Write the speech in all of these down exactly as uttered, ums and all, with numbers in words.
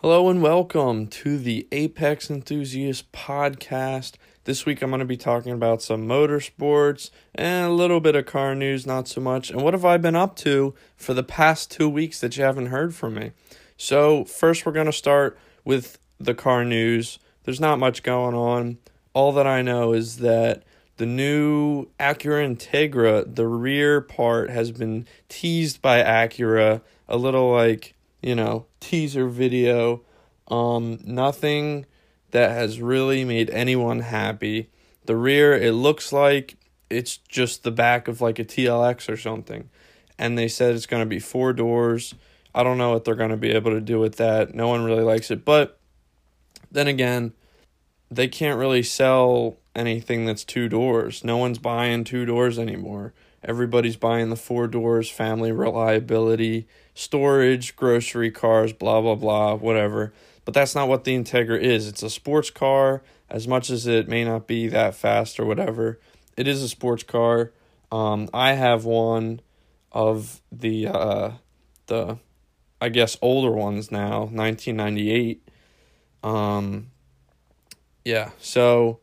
Hello and welcome to the Apex Enthusiast podcast. This week I'm going to be talking about some motorsports and a little bit of car news, not so much. And what have I been up to for the past two weeks that you haven't heard from me? So first we're going to start with the car news. There's not much going on. All that I know is that the new Acura Integra, the rear part has been teased by Acura, a little like, you know, teaser video. Um, nothing that has really made anyone happy. The rear, it looks like it's just the back of like a T L X or something. And they said it's going to be four doors. I don't know what they're going to be able to do with that. No one really likes it. But then again, they can't really sell anything that's two doors. No one's buying two doors anymore. Everybody's buying the four doors, family reliability, storage, grocery cars, blah, blah, blah, whatever. But that's not what the Integra is. It's a sports car, as much as it may not be that fast or whatever. It is a sports car. Um, I have one of the, uh, the, I guess, older ones now, nineteen ninety-eight. Um, yeah, so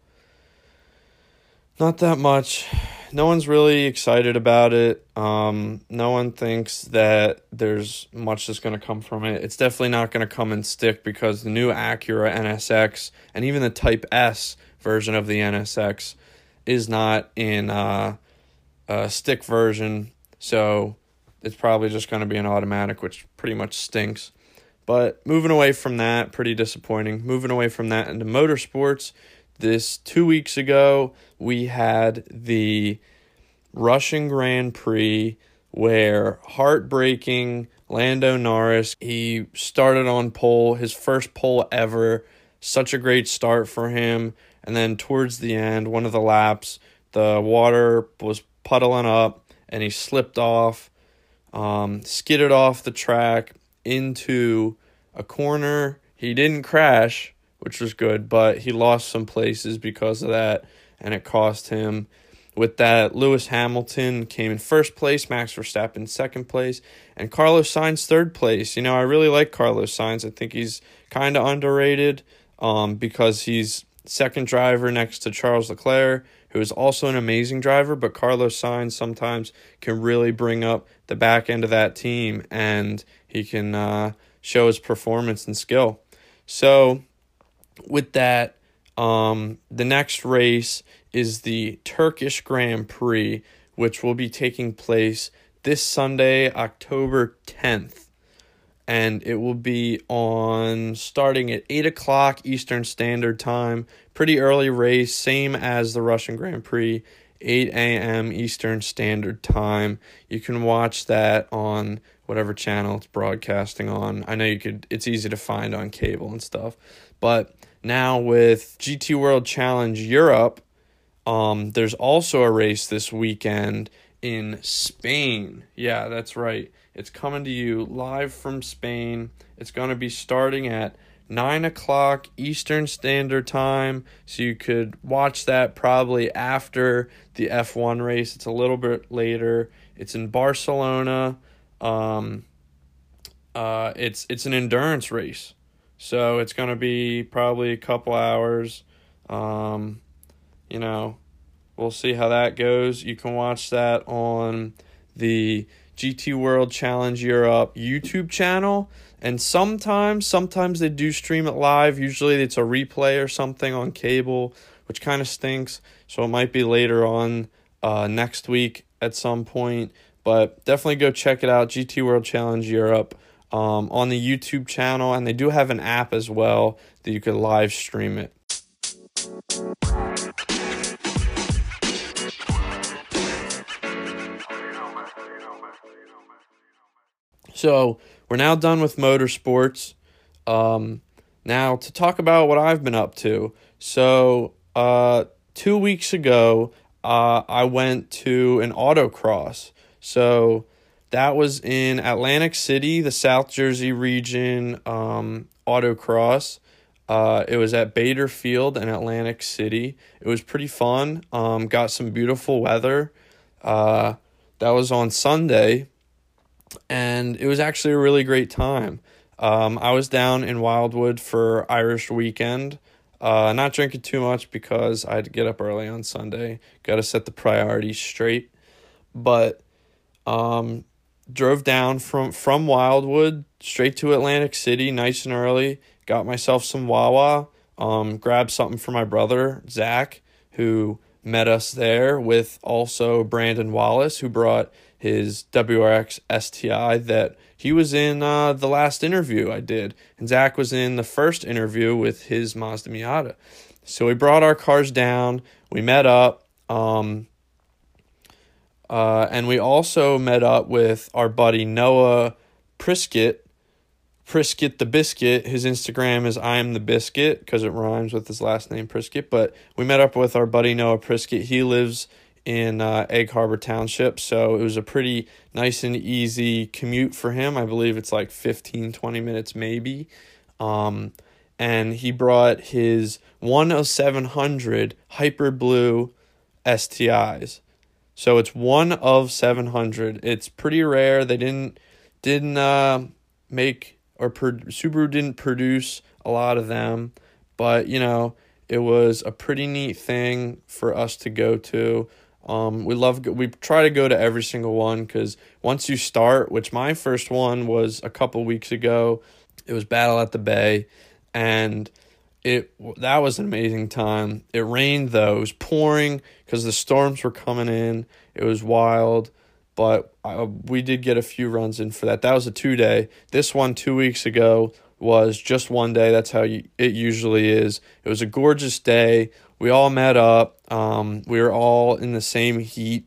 not that much. No one's really excited about it. Um, no one thinks that there's much that's going to come from it. It's definitely not going to come and stick because the new Acura N S X and even the Type S version of the N S X is not in uh, a stick version. So it's probably just going to be an automatic, which pretty much stinks. But moving away from that, pretty disappointing. Moving away from that into motorsports, this two weeks ago, we had the Russian Grand Prix where heartbreaking Lando Norris, he started on pole, his first pole ever, such a great start for him. And then towards the end, one of the laps, the water was puddling up and he slipped off, um, skidded off the track into a corner. He didn't crash, which was good, but he lost some places because of that, and it cost him. With that, Lewis Hamilton came in first place, Max Verstappen second place, and Carlos Sainz third place. You know, I really like Carlos Sainz. I think he's kind of underrated um, because he's second driver next to Charles Leclerc, who is also an amazing driver, but Carlos Sainz sometimes can really bring up the back end of that team, and he can uh, show his performance and skill. So with that, um, the next race is the Turkish Grand Prix, which will be taking place this Sunday, October tenth. And it will be on starting at eight o'clock Eastern Standard Time. Pretty early race, same as the Russian Grand Prix, eight a.m. Eastern Standard Time. You can watch that on whatever channel it's broadcasting on. I know you could. It's easy to find on cable and stuff. But now with G T World Challenge Europe, um, there's also a race this weekend in Spain. Yeah, that's right. It's coming to you live from Spain. It's going to be starting at nine o'clock Eastern Standard Time, so you could watch that probably after the F one race. It's a little bit later. It's in Barcelona. Um, uh, it's it's an endurance race. So it's going to be probably a couple hours. Um, you know, we'll see how that goes. You can watch that on the G T World Challenge Europe YouTube channel. And sometimes, sometimes they do stream it live. Usually it's a replay or something on cable, which kind of stinks. So it might be later on uh, next week at some point. But definitely go check it out, G T World Challenge Europe. Um, on the YouTube channel, and they do have an app as well that you could live stream it. So we're now done with motorsports. Um, now to talk about what I've been up to. So uh, two weeks ago, uh, I went to an autocross. So that was in Atlantic City, the South Jersey region um, autocross. Uh, it was at Bader Field in Atlantic City. It was pretty fun. Um, got some beautiful weather. Uh, that was on Sunday, and it was actually a really great time. Um, I was down in Wildwood for Irish weekend. Uh, not drinking too much because I had to get up early on Sunday. Got to set the priorities straight. But um, drove down from, from Wildwood straight to Atlantic City, nice and early. Got myself some Wawa. Um, grabbed something for my brother, Zach, who met us there with also Brandon Wallace, who brought his W R X S T I that he was in uh, the last interview I did. And Zach was in the first interview with his Mazda Miata. So we brought our cars down. We met up. Um, uh, and we also met up with our buddy Noah Priskett. Priskett the Biscuit. His Instagram is I am the Biscuit because it rhymes with his last name Priskett. But we met up with our buddy Noah Priskett. He lives in uh, Egg Harbor Township, so it was a pretty nice and easy commute for him. I believe it's like fifteen, twenty minutes maybe. Um, and he brought his one of seven hundred Hyper Blue S T Is. So it's one of seven hundred. It's pretty rare. They didn't didn't uh, make or pro- Subaru didn't produce a lot of them, but you know, it was a pretty neat thing for us to go to. Um, we love we try to go to every single one because once you start, which my first one was a couple weeks ago, it was Battle at the Bay, and it that was an amazing time. It rained though; it was pouring because the storms were coming in. It was wild. But uh, we did get a few runs in for that. That was a two-day. This one two weeks ago was just one day. That's how you, it usually is. It was a gorgeous day. We all met up. Um, we were all in the same heat,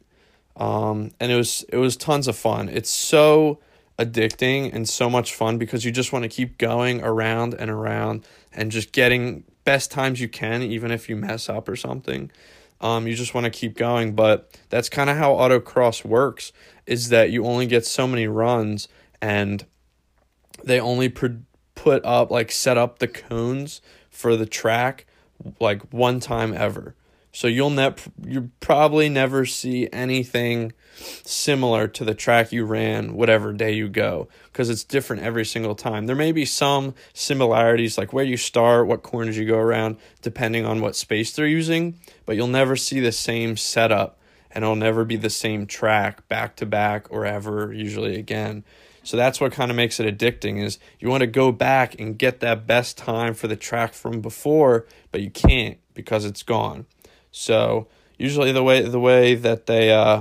um, and it was it was tons of fun. It's so addicting and so much fun because you just want to keep going around and around and just getting best times you can, even if you mess up or something. Um, you just want to keep going, but that's kind of how autocross works, is that you only get so many runs, and they only pr- put up, like, set up the cones for the track, like, one time ever. So you'll ne- you probably never see anything similar to the track you ran whatever day you go, because it's different every single time. There may be some similarities, like where you start, what corners you go around, depending on what space they're using, but you'll never see the same setup, and it'll never be the same track back to back or ever usually again. So that's what kind of makes it addicting, is you want to go back and get that best time for the track from before, but you can't because it's gone. So usually the way the way that they uh,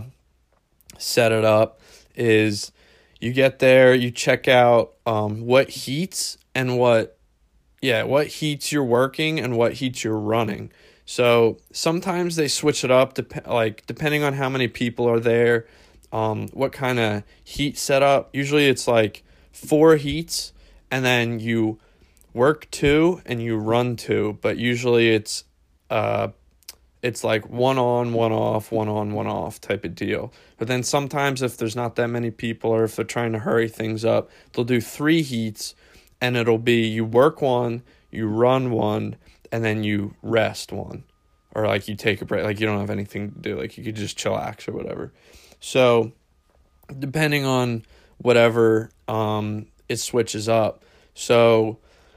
set it up is you get there, you check out um, what heats and what, yeah, what heats you're working and what heats you're running. So sometimes they switch it up, dep- like depending on how many people are there, um, what kind of heat setup. Usually it's like four heats, and then you work two and you run two, but usually it's uh it's like one on, one off, one on, one off type of deal. But then sometimes if there's not that many people, or if they're trying to hurry things up, they'll do three heats, and it'll be you work one, you run one, and then you rest one. Or like you take a break, like you don't have anything to do, like you could just chillax or whatever. So depending on whatever, um, it switches up. So,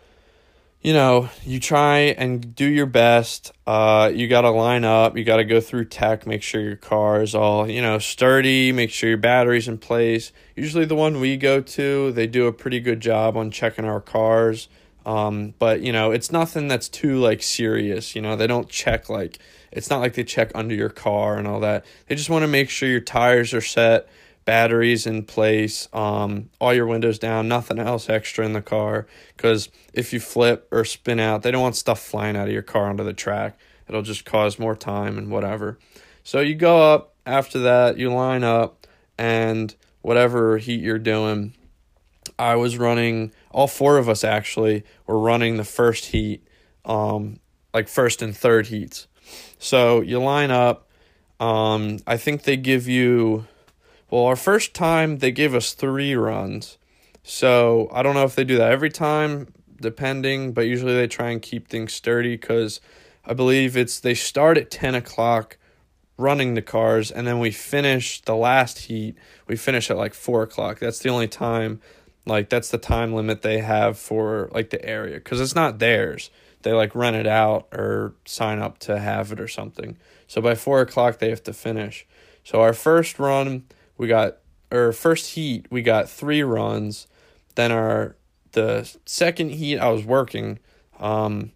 you know, you try and do your best. Uh, you got to line up. You got to go through tech, make sure your car is all, you know, sturdy, make sure your battery's in place. Usually the one we go to, they do a pretty good job on checking our cars. Um, but, you know, it's nothing that's too, like, serious. You know, they don't check, like, it's not like they check under your car and all that. They just want to make sure your tires are set, batteries in place, um, all your windows down, nothing else extra in the car, because if you flip or spin out, they don't want stuff flying out of your car onto the track. It'll just cause more time and whatever. So you go up, after that, you line up, and whatever heat you're doing, I was running, all four of us actually were running the first heat, um, like first and third heats. So you line up, um, I think they give you... Well, our first time, they gave us three runs. So I don't know if they do that every time, depending, but usually they try and keep things sturdy, because I believe it's they start at ten o'clock running the cars, and then we finish the last heat. We finish at like four o'clock. That's the only time Like, that's the time limit they have for, like, the area. Because it's not theirs. They, like, rent it out or sign up to have it or something. So by four o'clock, they have to finish. So our first run, we got, or first heat, we got three runs. Then our, the second heat, I was working, um,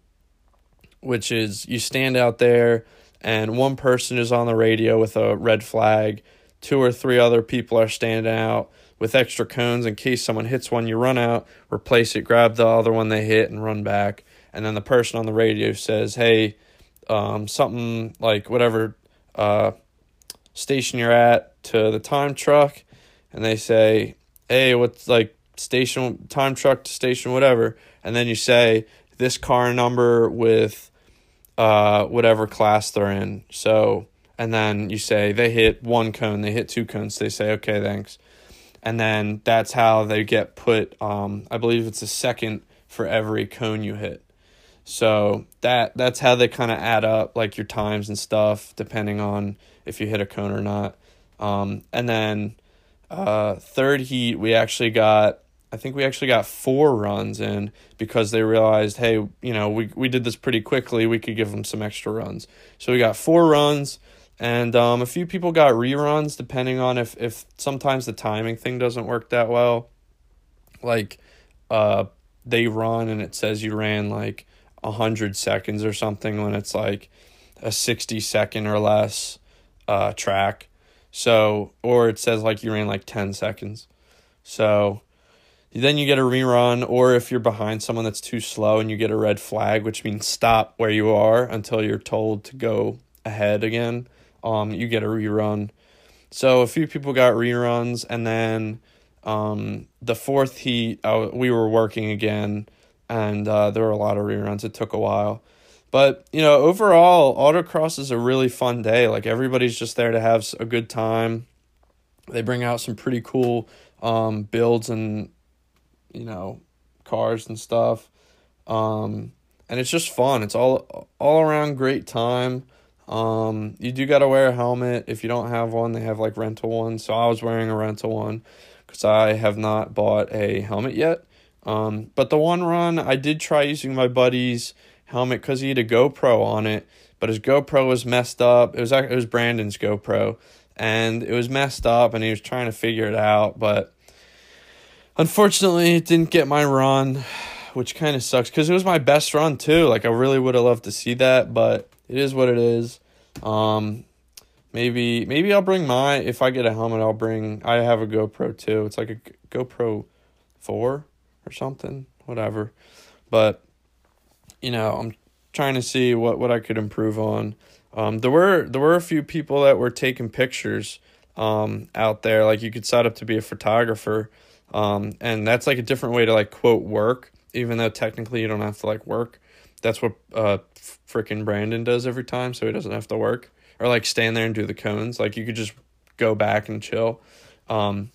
which is you stand out there and one person is on the radio with a red flag. Two or three other people are standing out with extra cones in case someone hits one. You run out, replace it, grab the other one they hit, and run back. And then the person on the radio says, hey, um, something like whatever uh, station you're at to the time truck. And they say, hey, what's like station, time truck to station, whatever. And then you say this car number with uh, whatever class they're in. So, and then you say they hit one cone, they hit two cones. They say, okay, thanks. And then that's how they get put, um, I believe it's a second for every cone you hit. So that that's how they kind of add up, like, your times and stuff, depending on if you hit a cone or not. Um, and then uh, third heat, we actually got, I think we actually got four runs in because they realized, hey, you know, we, we did this pretty quickly. We could give them some extra runs. So we got four runs. And um, a few people got reruns, depending on if, if sometimes the timing thing doesn't work that well. Like, uh, they run and it says you ran, like, one hundred seconds or something when it's, like, a sixty-second or less uh, track. So, or it says, like, you ran, like, ten seconds. So then you get a rerun, or if you're behind someone that's too slow and you get a red flag, which means stop where you are until you're told to go ahead again. Um, you get a rerun. So a few people got reruns, and then um, the fourth heat, I, we were working again, and uh, there were a lot of reruns. It took a while. But, you know, overall, autocross is a really fun day. Like, everybody's just there to have a good time. They bring out some pretty cool um, builds and, you know, cars and stuff. Um, and it's just fun. It's all all around great time. Um, you do got to wear a helmet. If you don't have one, they have, like, rental ones. So I was wearing a rental one because I have not bought a helmet yet. Um, but the one run, I did try using my buddy's helmet because he had a GoPro on it, but his GoPro was messed up. It was it was Brandon's GoPro, and it was messed up, and he was trying to figure it out. But unfortunately, it didn't get my run, which kind of sucks because it was my best run too. Like, I really would have loved to see that, but it is what it is. Um, maybe maybe I'll bring my, if I get a helmet, I'll bring, I have a GoPro too. It's like a GoPro four or something, whatever. But, you know, I'm trying to see what, what I could improve on. Um, there were there were a few people that were taking pictures um, out there. Like, you could sign up to be a photographer. Um, and that's, like, a different way to, like, quote, work, even though technically you don't have to, like, work. That's what uh freaking Brandon does every time, so he doesn't have to work or, like, stand there and do the cones. Like, you could just go back and chill. Um,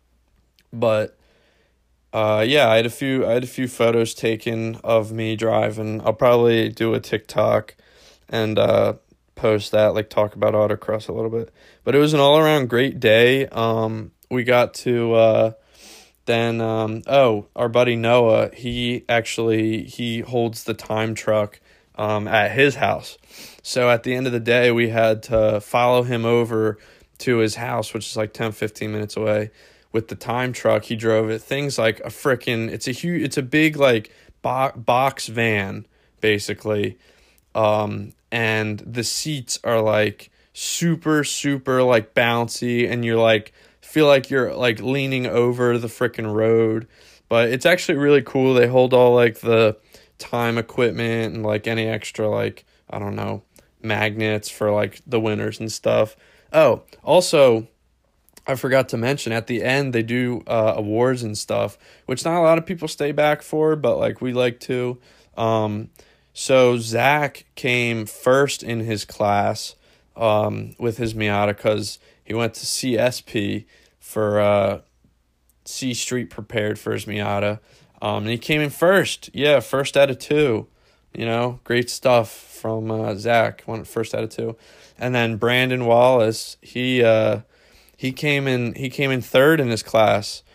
but uh, yeah, I had a few I had a few photos taken of me driving. I'll probably do a TikTok and uh post that, like, talk about autocross a little bit. But it was an all around great day. Um, we got to uh. Then, um, oh, our buddy Noah, he actually, he holds the time truck um, at his house. So at the end of the day, we had to follow him over to his house, which is like ten, fifteen minutes away. With the time truck, he drove it. Things like a freaking, it's a huge, it's a big, like, bo- box van, basically. Um, and the seats are, like, super, super, like, bouncy, and you're, like, feel like you're, like, leaning over the freaking road. But it's actually really cool. They hold all, like, the time equipment and, like, any extra, like, I don't know, magnets for, like, the winners and stuff. Oh, also, I forgot to mention, at the end they do uh, awards and stuff, which not a lot of people stay back for, but, like, we like to. Um, so Zach came first in his class um, with his Miata because he went to C S P for uh, C Street Prepared for his Miata. Um, and he came in first. Yeah, first out of two. You know, great stuff from uh, Zach. One first out of two. And then Brandon Wallace, he uh, he came in he came in third in his class,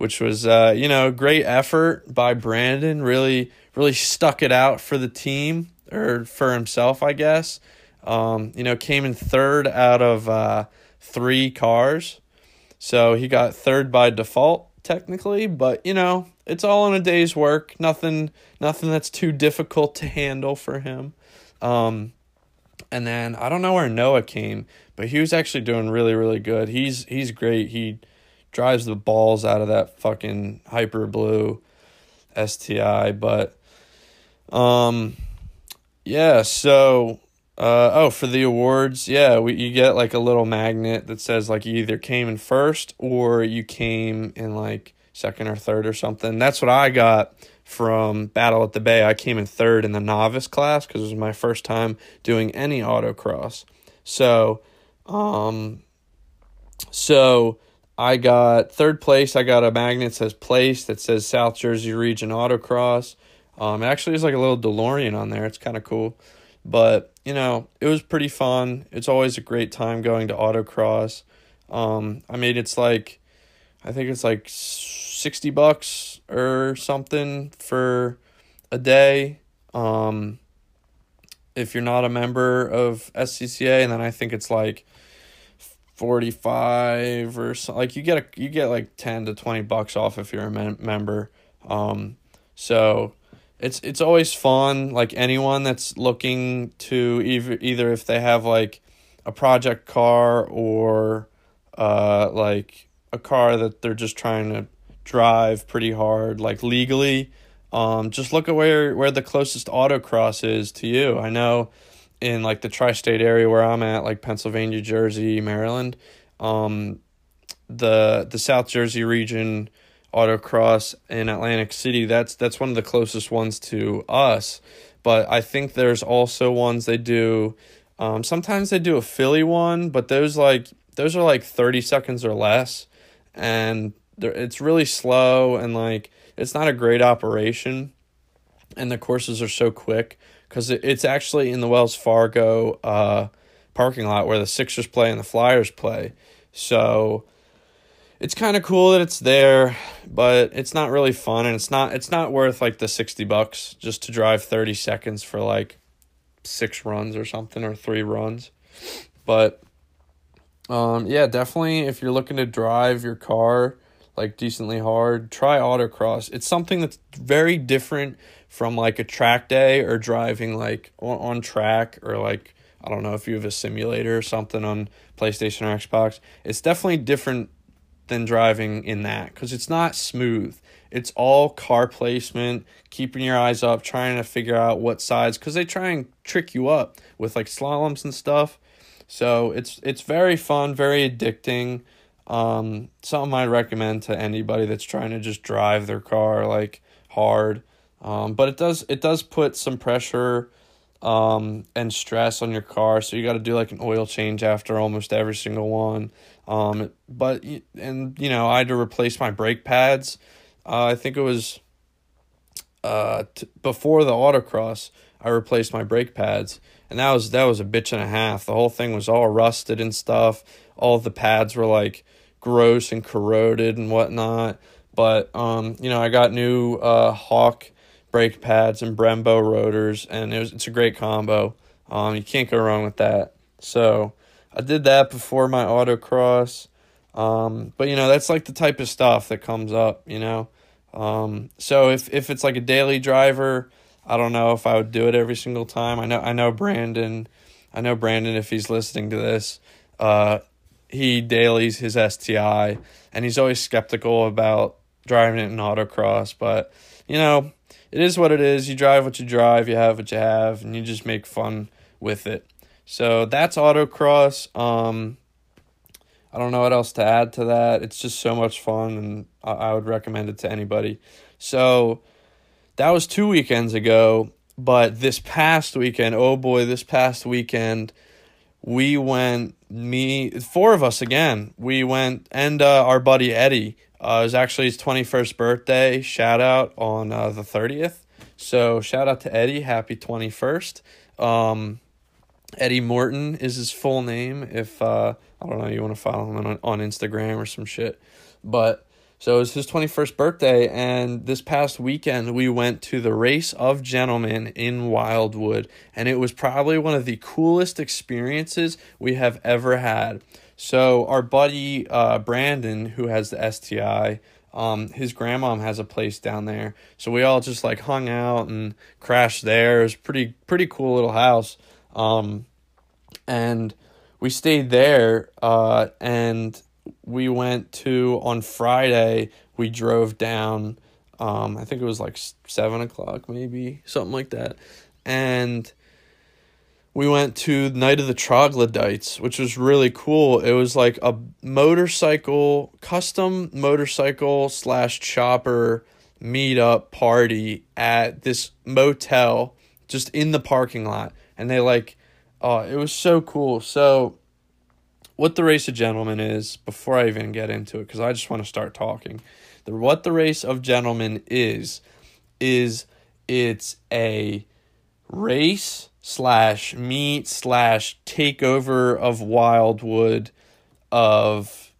which was, uh, you know, great effort by Brandon. Really, really stuck it out for the team, or for himself, I guess. Um, you know, came in third out of uh, three cars. So he got third by default, technically, but, you know, it's all in a day's work. Nothing, nothing that's too difficult to handle for him. Um, and then I don't know where Noah came, but he was actually doing really, really good. He's he's great. He drives the balls out of that fucking Hyper Blue S T I. But um, yeah. So uh, oh, for the awards, yeah, we you get like a little magnet that says like you either came in first or you came in like second or third or something. That's what I got from Battle at the Bay. I came in third in the novice class because it was my first time doing any autocross. So, um, so I got third place. I got a magnet that says place that says South Jersey Region Autocross. Um, it actually is like a little DeLorean on there. It's kind of cool. But, you know, it was pretty fun. It's always a great time going to autocross. Um, I mean, it's like, I think it's like sixty bucks or something for a day. Um, if you're not a member of S C C A, and then I think it's like forty-five or so. Like you get a, you get like ten to twenty bucks off if you're a mem- member. Um, so it's, it's always fun. Like anyone that's looking to either, either if they have like a project car or, uh, like a car that they're just trying to drive pretty hard, like legally, um, just look at where, where the closest autocross is to you. I know in like the tri-state area where I'm at, like Pennsylvania, Jersey, Maryland, um, the the South Jersey region autocross in Atlantic City, that's that's one of the closest ones to us. But I think there's also ones they do. Um, sometimes they do a Philly one, but those like those are like thirty seconds or less, and it's really slow and like it's not a great operation, and the courses are so quick because it, it's actually in the Wells Fargo uh, parking lot where the Sixers play and the Flyers play. So it's kind of cool that it's there, but it's not really fun, and it's not it's not worth like the sixty bucks just to drive thirty seconds for like six runs or something, or three runs. But um yeah, definitely if you're looking to drive your car like decently hard, try autocross. It's something that's very different from like a track day or driving like on, on track, or like I don't know if you have a simulator or something on PlayStation or Xbox. It's definitely different than driving in that because it's not smooth. It's all car placement, keeping your eyes up, trying to figure out what sides, because they try and trick you up with like slaloms and stuff. So it's it's very fun, very addicting. Um, something I recommend to anybody that's trying to just drive their car like hard. Um, but it does it does put some pressure um and stress on your car, so you got to do like an oil change after almost every single one. Um, but and you know I had to replace my brake pads. Uh, I think it was uh t- before the autocross. I replaced my brake pads, and that was that was a bitch and a half. The whole thing was all rusted and stuff. All of the pads were like gross and corroded and whatnot. But um, you know, I got new uh Hawk brake pads and Brembo rotors, and it was it's a great combo. Um, you can't go wrong with that. So I did that before my autocross. Um, but you know, that's like the type of stuff that comes up, you know. Um, so if if it's like a daily driver, I don't know if I would do it every single time. I know I know Brandon, I know Brandon if he's listening to this, uh, he dailies his S T I, and he's always skeptical about driving it in autocross. But you know, it is what it is. You drive what you drive, you have what you have, and you just make fun with it. So that's autocross. Um, I don't know what else to add to that. It's just so much fun, and I, I would recommend it to anybody. So that was two weekends ago, but this past weekend, oh boy, this past weekend, we went, me, four of us again. We went, and uh, our buddy Eddie. Uh, it was actually his twenty-first birthday. Shout out on uh, the thirtieth. So shout out to Eddie. Happy twenty-first. Um, Eddie Morton is his full name. If, uh, I don't know, you want to follow him on, on Instagram or some shit. But, So it was his twenty-first birthday, and this past weekend we went to the Race of Gentlemen in Wildwood, and it was probably one of the coolest experiences we have ever had. So our buddy uh, Brandon, who has the S T I, um, his grandmom has a place down there, so we all just like hung out and crashed there. It was pretty pretty cool little house, um, and we stayed there, uh, and we went to, on Friday, we drove down, um, I think it was like seven o'clock maybe, something like that, and we went to Night of the Troglodytes, which was really cool. It was like a motorcycle, custom motorcycle slash chopper meetup party at this motel just in the parking lot, and they like, oh, it was so cool. So what the Race of Gentlemen is, before I even get into it, because I just want to start talking. The what the Race of Gentlemen is, is it's a race slash meet slash takeover of Wildwood of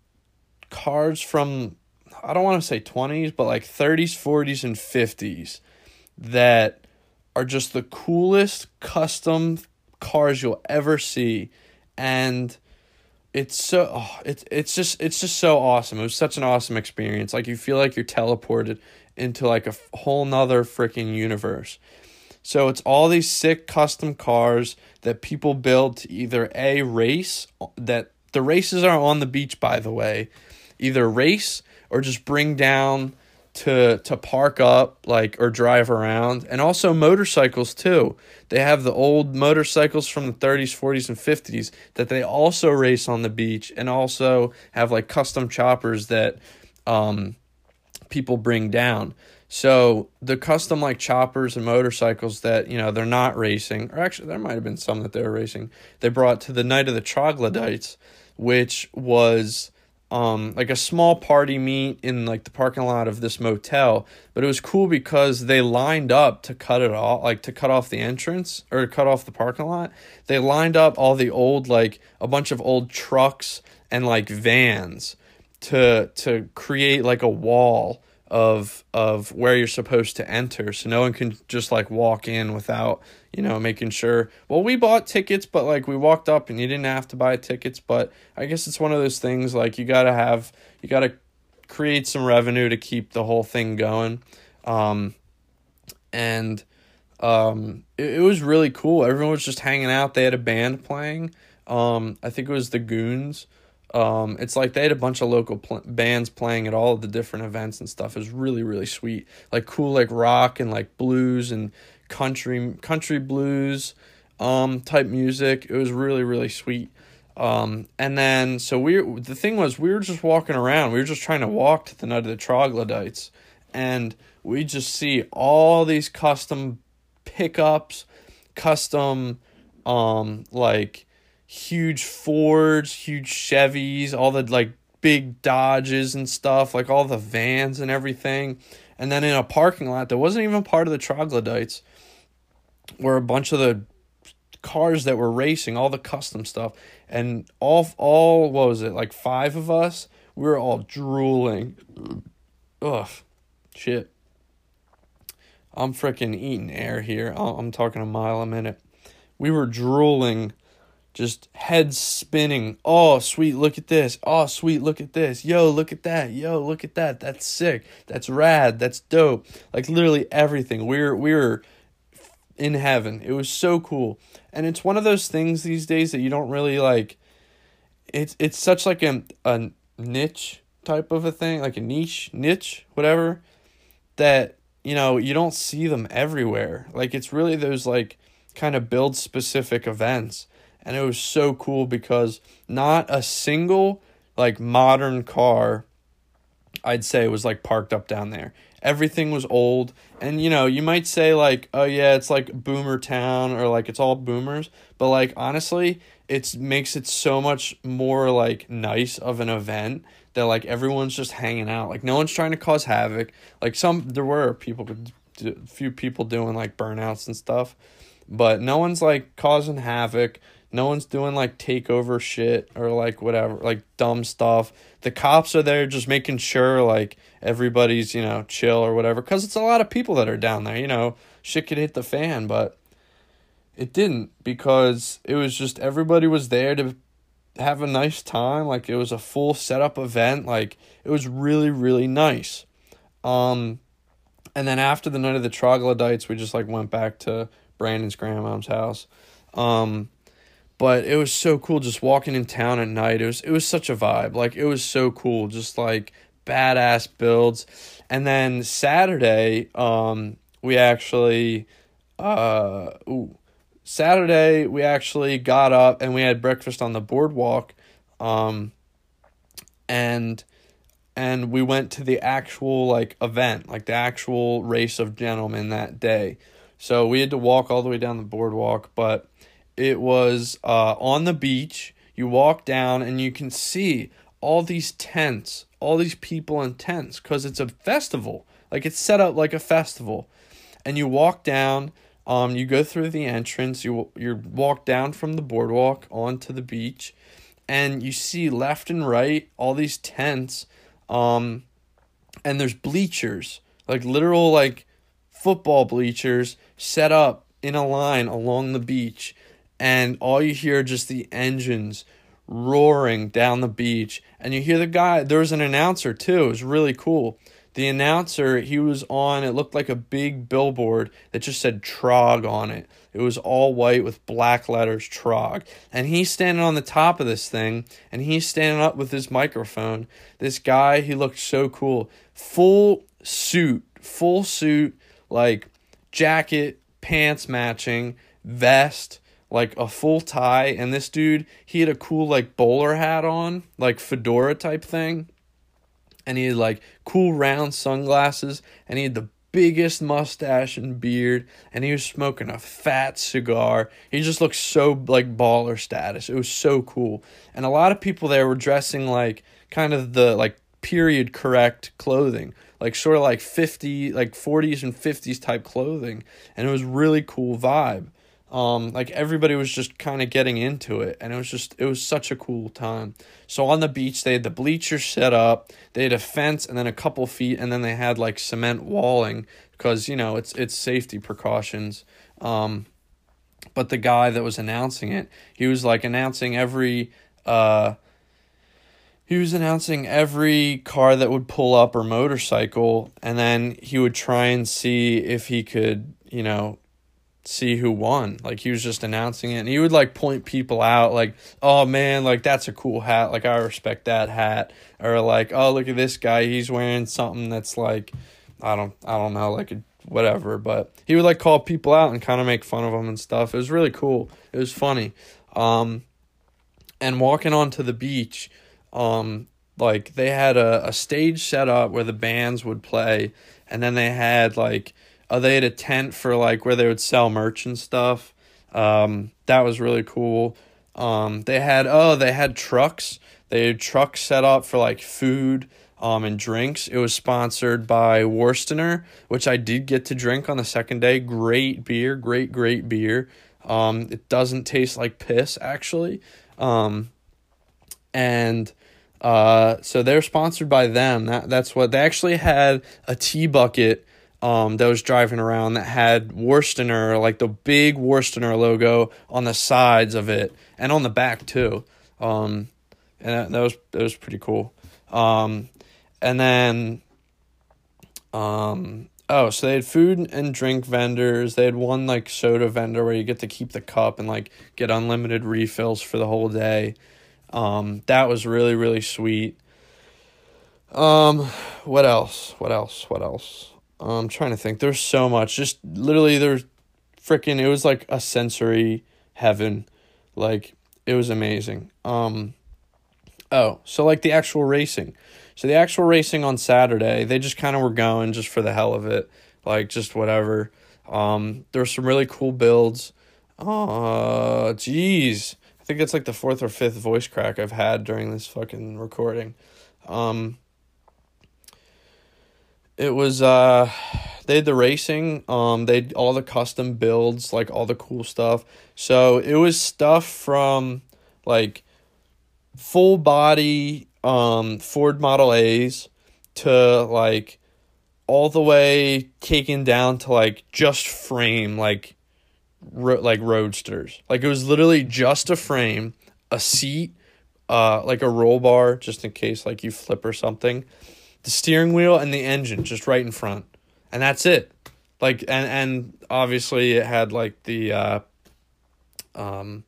cars from, I don't want to say twenties, but like thirties, forties, and fifties that are just the coolest custom cars you'll ever see. And It's so oh, it's it's just it's just so awesome. It was such an awesome experience. Like you feel like you're teleported into like a f- whole nother freaking universe. So it's all these sick custom cars that people build to either a race, that the races are on the beach, by the way, either race or just bring down to to park up, like, or drive around. And also motorcycles too. They have the old motorcycles from the thirties, forties, and fifties that they also race on the beach, and also have like custom choppers that um people bring down. So the custom like choppers and motorcycles that, you know, they're not racing, or actually there might have been some that they were racing, they brought to the Night of the Troglodytes, which was um like a small party meet in like the parking lot of this motel. But it was cool because they lined up to cut it off, like to cut off the entrance or cut off the parking lot. They lined up all the old, like a bunch of old trucks and like vans to to create like a wall of of where you're supposed to enter, so no one can just like walk in without, you know, making sure. Well, we bought tickets, but like we walked up and you didn't have to buy tickets. But I guess it's one of those things, like you gotta have you gotta create some revenue to keep the whole thing going. Um and um it, it was really cool. Everyone was just hanging out. They had a band playing. um I think it was the Goons. Um, it's like they had a bunch of local pl- bands playing at all of the different events and stuff. It was really, really sweet. Like cool, like rock and like blues and country, country blues, um, type music. It was really, really sweet. Um, and then, so we, the thing was, we were just walking around. We were just trying to walk to the Night of the Troglodytes, and we just see all these custom pickups, custom, um, like, huge Fords, huge Chevys, all the like big Dodges and stuff, like all the vans and everything. And then in a parking lot that wasn't even part of the Troglodytes were a bunch of the cars that were racing, all the custom stuff. And all, all what was it, like five of us? We were all drooling. Ugh, shit. I'm freaking eating air here. I'm talking a mile a minute. We were drooling, just head spinning. Oh, sweet, look at this. Oh, sweet, look at this. Yo, look at that. Yo, look at that. That's sick. That's rad. That's dope. Like literally everything. We were we were in heaven. It was so cool. And it's one of those things these days that you don't really like. It's it's such like a a niche type of a thing, like a niche, niche, whatever, that, you know, you don't see them everywhere. Like it's really those like kind of build specific events. And it was so cool because not a single, like, modern car, I'd say, was, like, parked up down there. Everything was old. And, you know, you might say, like, oh, yeah, it's, like, Boomer Town, or, like, it's all boomers. But, like, honestly, it makes it so much more, like, nice of an event that, like, everyone's just hanging out. Like, no one's trying to cause havoc. Like, some, there were people, a few people doing, like, burnouts and stuff. But no one's, like, causing havoc. No one's doing like takeover shit or like whatever, like dumb stuff. The cops are there just making sure like everybody's, you know, chill or whatever, because it's a lot of people that are down there, you know, shit could hit the fan, but it didn't, because it was just everybody was there to have a nice time. Like, it was a full setup event. Like, it was really, really nice. Um, and then after the night of the troglodytes, we just like went back to Brandon's grandmom's house. Um, but it was so cool just walking in town at night. It was, it was such a vibe. Like, it was so cool. Just like badass builds. And then Saturday, um, we actually, uh, ooh, Saturday, we actually got up and we had breakfast on the boardwalk, um, and and we went to the actual, like, event, like the actual race of gentlemen that day. So we had to walk all the way down the boardwalk, but it was uh, on the beach. You walk down and you can see all these tents, all these people in tents, because it's a festival. Like, it's set up like a festival. And you walk down. Um, you go through the entrance, you you walk down from the boardwalk onto the beach, and you see left and right all these tents, um, and there's bleachers, like literal like football bleachers set up in a line along the beach, and all you hear are just the engines roaring down the beach, and you hear the guy, there was an announcer too, it was really cool. The announcer, he was on, it looked like a big billboard that just said Trog on it. It was all white with black letters, Trog. And he's standing on the top of this thing, and he's standing up with his microphone. This guy, he looked so cool. Full suit, full suit, like jacket, pants matching, vest, like a full tie. And this dude, he had a cool like bowler hat on, like fedora type thing. And he had like cool round sunglasses, and he had the biggest mustache and beard, and he was smoking a fat cigar. He just looked so like baller status. It was so cool. And a lot of people there were dressing like kind of the like period correct clothing, like sort of like fifty, like forties and fifties type clothing. And it was really cool vibe. Um, like everybody was just kind of getting into it, and it was just, it was such a cool time. So on the beach, they had the bleachers set up, they had a fence and then a couple feet, and then they had like cement walling because, you know, it's, it's safety precautions. Um, but the guy that was announcing it, he was like announcing every, uh, he was announcing every car that would pull up or motorcycle, and then he would try and see if he could, you know, see who won. Like, he was just announcing it, and he would like point people out, like, oh man, like that's a cool hat, like I respect that hat, or like, oh look at this guy, he's wearing something that's like, I don't I don't know, like a whatever. But he would like call people out and kind of make fun of them and stuff. It was really cool. It was funny. Um and walking onto the beach, um like they had a, a stage set up where the bands would play, and then they had like Uh, they had a tent for like where they would sell merch and stuff. Um, that was really cool. Um, they had oh they had trucks. They had trucks set up for like food um and drinks. It was sponsored by Worstener, which I did get to drink on the second day. Great beer, great great beer. Um, it doesn't taste like piss actually. Um, and uh, so they're sponsored by them. That that's what they actually had a tea bucket. Um, that was driving around that had Worstener, like the big Worstener logo on the sides of it and on the back too. Um, and that, that was that was pretty cool. Um, and then, um, oh, so they had food and drink vendors. They had one like soda vendor where you get to keep the cup and like get unlimited refills for the whole day. Um, that was really really sweet. Um, what else? What else? What else? I'm trying to think. There's so much. Just literally, there's freaking. It was like a sensory heaven. Like, it was amazing. Um. Oh, so like the actual racing. So the actual racing on Saturday, they just kind of were going just for the hell of it, like just whatever. Um. There were some really cool builds. Uh. Jeez. I think it's like the fourth or fifth voice crack I've had during this fucking recording. Um. It was, uh, they had the racing, um, they had all the custom builds, like all the cool stuff. So it was stuff from like full body um, Ford Model A's to like all the way taken down to like just frame, like ro- like roadsters. Like it was literally just a frame, a seat, uh, like a roll bar just in case like you flip or something, the steering wheel and the engine just right in front, and that's it. Like and and obviously it had like the uh, um.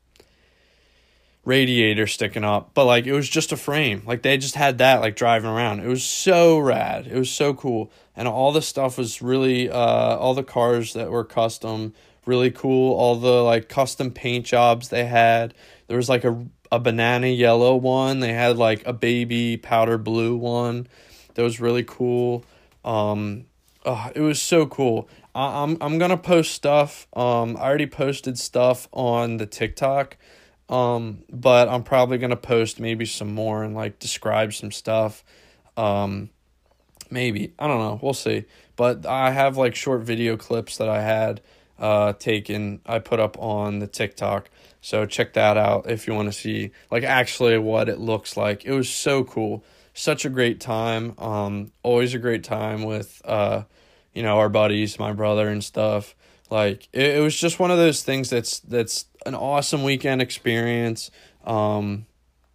radiator sticking up, but like it was just a frame. Like they just had that like driving around. It was so rad. It was so cool. And all the stuff was really uh all the cars that were custom, really cool. All the like custom paint jobs they had. There was like a a banana yellow one. They had like a baby powder blue one that was really cool. Um oh, it was so cool. I, I'm I'm gonna post stuff. Um I already posted stuff on the TikTok. Um, but I'm probably going to post maybe some more and like describe some stuff. Um, maybe, I don't know. We'll see. But I have like short video clips that I had, uh, taken, I put up on the TikTok. So check that out if you want to see like actually what it looks like. It was so cool. Such a great time. Um, always a great time with, uh, you know, our buddies, my brother and stuff. Like it, it was just one of those things that's, that's, an awesome weekend experience. Um,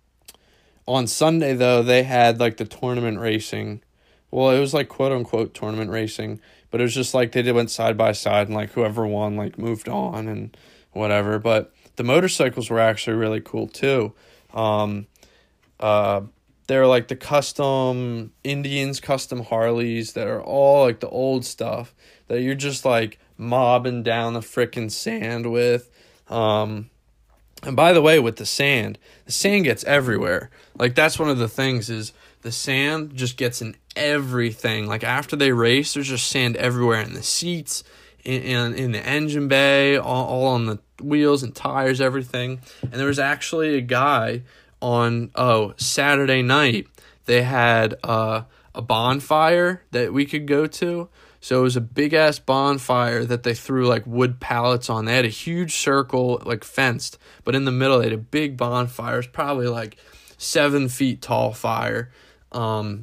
on Sunday, though, they had, like, the tournament racing. Well, it was, like, quote-unquote tournament racing. But it was just, like, they did went side by side. And, like, whoever won, like, moved on and whatever. But the motorcycles were actually really cool, too. Um, uh, they're, like, the custom Indians, custom Harleys that are all, like, the old stuff that you're just, like, mobbing down the frickin' sand with. Um, and by the way, with the sand, the sand gets everywhere. Like, that's one of the things is the sand just gets in everything. Like, after they race, there's just sand everywhere in the seats, in, in, in the engine bay, all, all on the wheels and tires, everything. And there was actually a guy on, oh, Saturday night, they had uh, a bonfire that we could go to. So it was a big-ass bonfire that they threw, like, wood pallets on. They had a huge circle, like, fenced. But in the middle, they had a big bonfire. It was probably, like, seven feet tall fire. Um,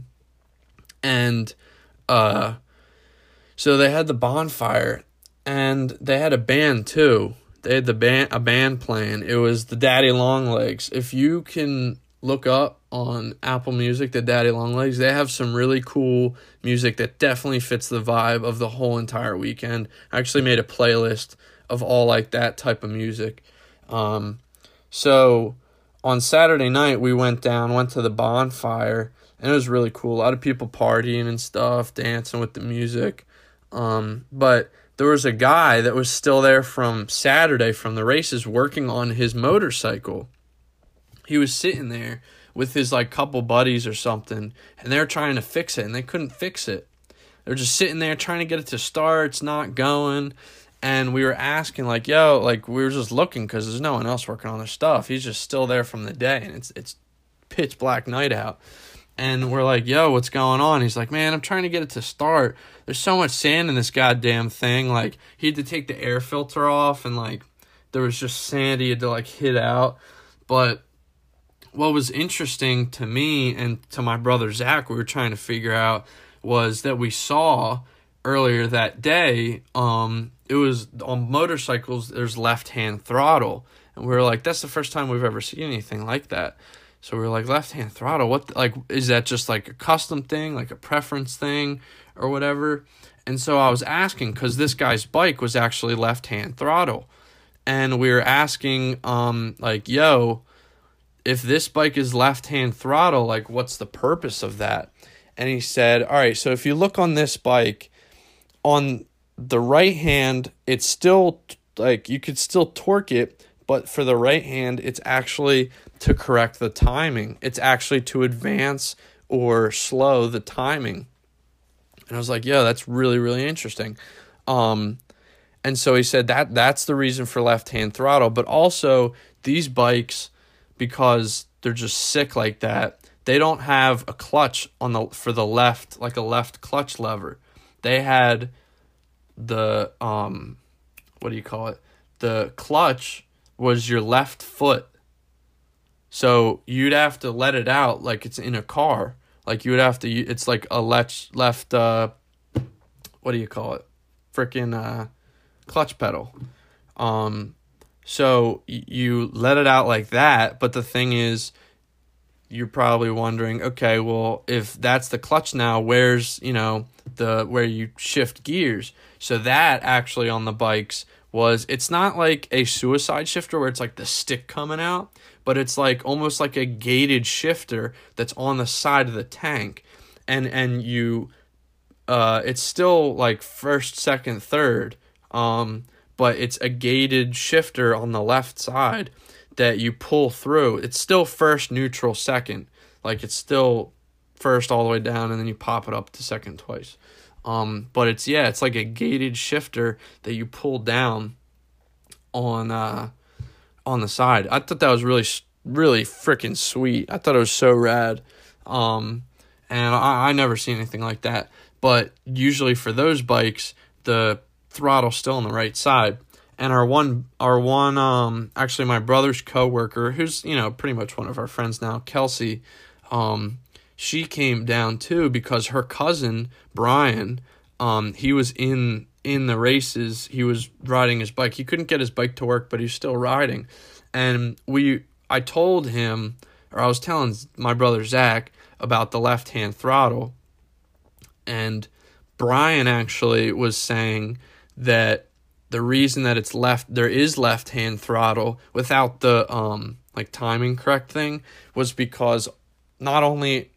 and uh, so they had the bonfire. And they had a band, too. They had the band, a band playing. It was the Daddy Longlegs. If you can look up on Apple Music, the Daddy Longlegs, they have some really cool music that definitely fits the vibe of the whole entire weekend. I actually made a playlist of all like that type of music. Um, so on Saturday night, we went down, went to the bonfire, and it was really cool. A lot of people partying and stuff, dancing with the music. Um, but there was a guy that was still there from Saturday from the races working on his motorcycle. He was sitting there with his like couple buddies or something, and they're trying to fix it, and they couldn't fix it. They're just sitting there trying to get it to start. It's not going. And we were asking, like, yo, like, we were just looking because there's no one else working on their stuff. He's just still there from the day, and it's it's pitch black night out. And we're like, yo, what's going on? He's like, man, I'm trying to get it to start. There's so much sand in this goddamn thing. Like, he had to take the air filter off, and, like, there was just sand he had to, like, hit out. But what was interesting to me and to my brother Zach, we were trying to figure out, was that we saw earlier that day, um, it was on motorcycles, there's left-hand throttle. And we were like, that's the first time we've ever seen anything like that. So we were like, left-hand throttle, what, the, like, is that just like a custom thing, like a preference thing or whatever? And so I was asking, because this guy's bike was actually left-hand throttle. And we were asking, um, like, yo, if this bike is left-hand throttle, like, what's the purpose of that? And he said, all right, so if you look on this bike, on the right hand, it's still, like, you could still torque it, but for the right hand, it's actually to correct the timing. It's actually to advance or slow the timing. And I was like, yeah, that's really, really interesting. Um, and so he said that that's the reason for left-hand throttle, but also these bikes, because they're just sick like that, they don't have a clutch on the for the left, like a left clutch lever. They had the um, what do you call it? The clutch was your left foot. So you'd have to let it out like it's in a car. Like you would have to. It's like a left left. Uh, what do you call it? Freaking uh, clutch pedal. Um, so y- you let it out like that. But the thing is, you're probably wondering, okay, well, if that's the clutch now, where's, you know, the where you shift gears? So that actually on the bikes was, it's not like a suicide shifter where it's like the stick coming out, but it's like almost like a gated shifter that's on the side of the tank. And and you uh it's still like first, second, third, um, but it's a gated shifter on the left side that you pull through. It's still first, neutral, second. Like it's still first all the way down, and then you pop it up to second twice. Um, but it's, yeah, it's like a gated shifter that you pull down on uh, on the side. I thought that was really, really freaking sweet. I thought it was so rad. Um, and I, I never seen anything like that. But usually for those bikes, the throttle's still on the right side. And our one, our one, um, actually my brother's coworker, who's, you know, pretty much one of our friends now, Kelsey, um, she came down too because her cousin, Brian, um, he was in, in the races. He was riding his bike. He couldn't get his bike to work, but he's still riding. And we, I told him, or I was telling my brother Zach about the left-hand throttle. And Brian actually was saying that the reason that it's left, there is left-hand throttle without the um like timing correct thing, was because not only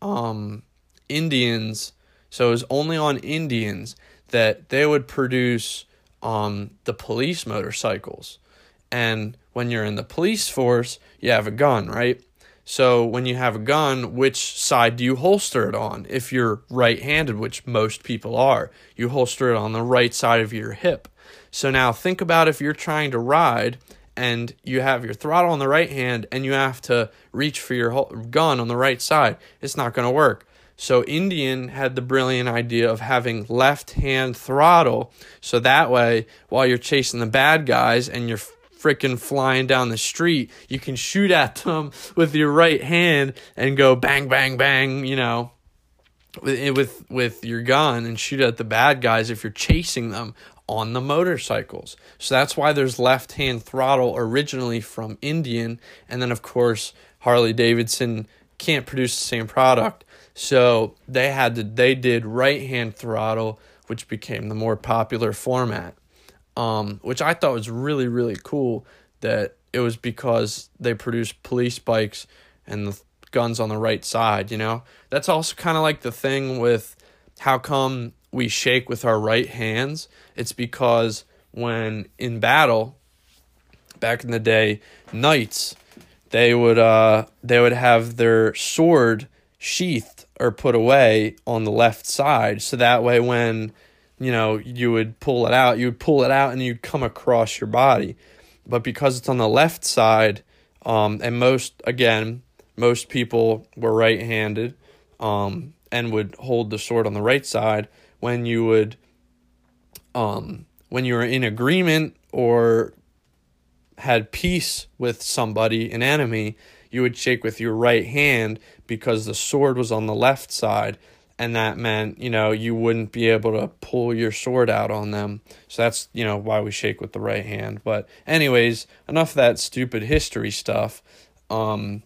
um Indians, so it was only on Indians that they would produce um the police motorcycles. And when you're in the police force, you have a gun, right? So when you have a gun, which side do you holster it on? If you're right-handed, which most people are, you holster it on the right side of your hip. So now think about if you're trying to ride and you have your throttle on the right hand and you have to reach for your gun on the right side. It's not going to work. So Indian had the brilliant idea of having left-hand throttle. So that way, while you're chasing the bad guys and you're freaking flying down the street, you can shoot at them with your right hand and go bang, bang, bang, you know, with with, with your gun, and shoot at the bad guys if you're chasing them on the motorcycles. So that's why there's left-hand throttle originally from Indian, and then of course Harley Davidson can't produce the same product, so they had to they did right-hand throttle, which became the more popular format, um, which I thought was really, really cool, that it was because they produced police bikes and the guns on the right side, you know? That's also kind of like the thing with how come we shake with our right hands. It's because when in battle, back in the day, knights, they would uh they would have their sword sheathed or put away on the left side, so that way when, you know, you would pull it out, you would pull it out and you'd come across your body. But because it's on the left side, um and most again most people were right-handed, um and would hold the sword on the right side, when you would um when you were in agreement or had peace with somebody, an enemy, you would shake with your right hand because the sword was on the left side, and that meant, you know, you wouldn't be able to pull your sword out on them. So that's, you know, why we shake with the right hand. But anyways, enough of that stupid history stuff. Um,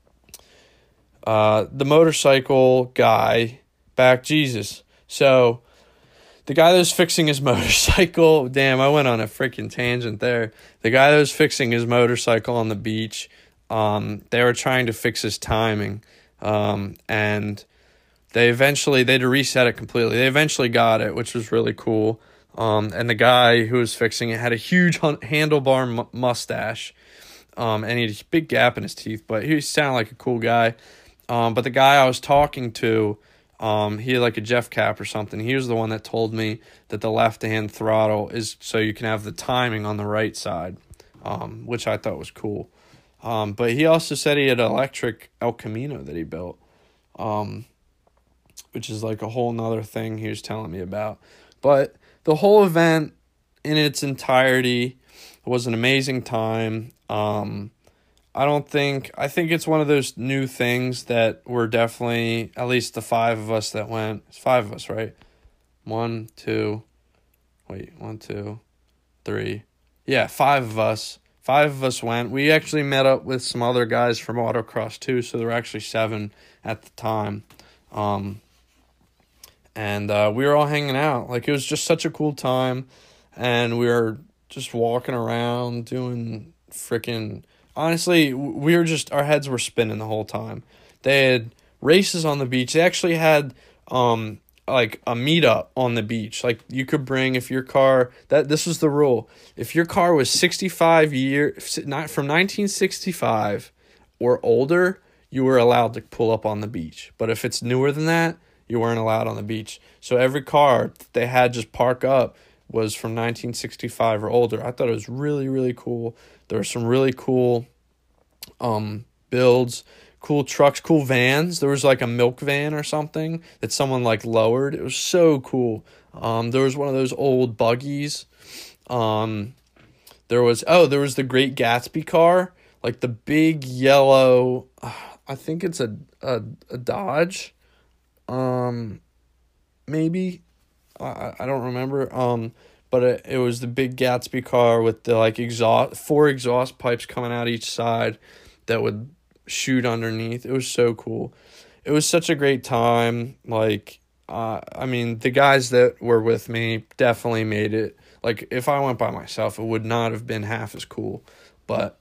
uh, the motorcycle guy, back Jesus. So the guy that was fixing his motorcycle, damn, I went on a freaking tangent there. The guy that was fixing his motorcycle on the beach, um, they were trying to fix his timing, um, and they eventually, they had to reset it completely. They eventually got it, which was really cool. Um, and the guy who was fixing it had a huge handlebar m- mustache, um, and he had a big gap in his teeth, but he sounded like a cool guy. Um, but the guy I was talking to, um, he had like a Jeff cap or something. He was the one that told me that the left-hand throttle is so you can have the timing on the right side, um, which I thought was cool. Um, but he also said he had an electric El Camino that he built, um, which is like a whole nother thing he was telling me about. But the whole event in its entirety was an amazing time. Um, I don't think, I think it's one of those new things that we're definitely, at least the five of us that went, it's five of us, right? One, two, wait, one, two, three. Yeah, five of us. Five of us went. We actually met up with some other guys from autocross too, so there were actually seven at the time. Um, and uh, we were all hanging out. Like, it was just such a cool time, and we were just walking around doing freaking... Honestly, we were just, our heads were spinning the whole time. They had races on the beach. They actually had, um, like, a meetup on the beach. Like, you could bring, if your car, that this was the rule. If your car was sixty-five years, not from nineteen sixty-five or older, you were allowed to pull up on the beach. But if it's newer than that, you weren't allowed on the beach. So every car that they had just park up was from nineteen sixty-five or older. I thought it was really, really cool. There were some really cool um, builds, cool trucks, cool vans. There was like a milk van or something that someone like lowered. It was so cool. Um, there was one of those old buggies. Um, there was, oh, there was the Great Gatsby car, like the big yellow, uh, I think it's a, a, a Dodge, um, maybe. I, I don't remember. Um, But it, it was the big Gatsby car with the like exhaust, four exhaust pipes coming out each side that would shoot underneath. It was so cool. It was such a great time. Like, uh, I mean, the guys that were with me definitely made it. Like, if I went by myself, it would not have been half as cool. But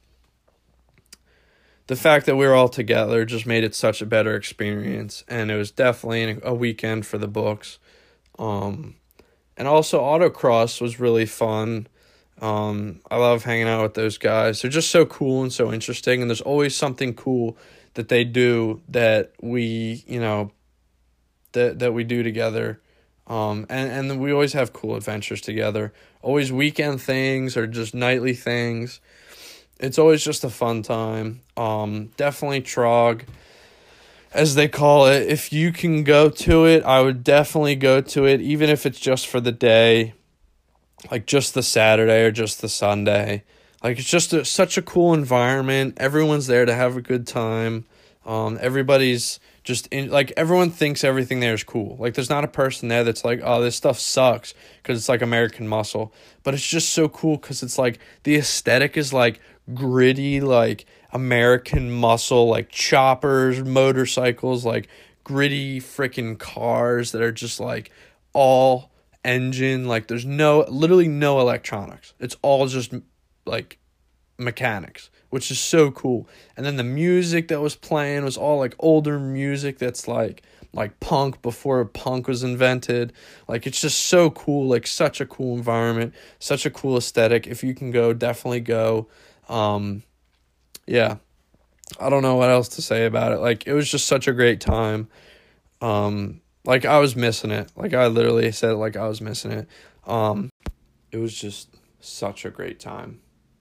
the fact that we were all together just made it such a better experience. And it was definitely a weekend for the books. Um... And also, autocross was really fun. Um, I love hanging out with those guys. They're just so cool and so interesting. And there's always something cool that they do that we, you know, that that we do together. Um, and, and we always have cool adventures together. Always weekend things or just nightly things. It's always just a fun time. Um, definitely Trog, as they call it. If you can go to it, I would definitely go to it, even if it's just for the day, like just the Saturday or just the Sunday. Like, it's just a, such a cool environment. Everyone's there to have a good time. Um, everybody's just in, like, everyone thinks everything there is cool. Like, there's not a person there that's like, oh, this stuff sucks because it's like American Muscle. But it's just so cool because it's like the aesthetic is like gritty, like American Muscle, like choppers, motorcycles, like gritty freaking cars that are just like all engine. Like, there's no, literally no electronics. It's all just like mechanics, which is so cool. And then the music that was playing was all like older music that's like like punk before punk was invented. Like, it's just so cool. Like, such a cool environment, such a cool aesthetic. If you can go, definitely go. Um, yeah, I don't know what else to say about it. Like, it was just such a great time. Um, like, I was missing it. Like, I literally said it like I was missing it. Um, it was just such a great time.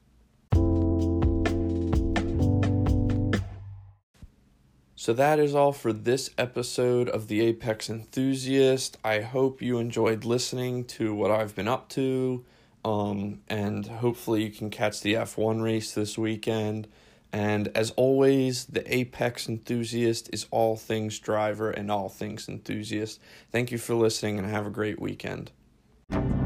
So that is all for this episode of The Apex Enthusiast. I hope you enjoyed listening to what I've been up to. Um, and hopefully you can catch the F one race this weekend. And as always, the Apex Enthusiast is all things driver and all things enthusiast. Thank you for listening and have a great weekend.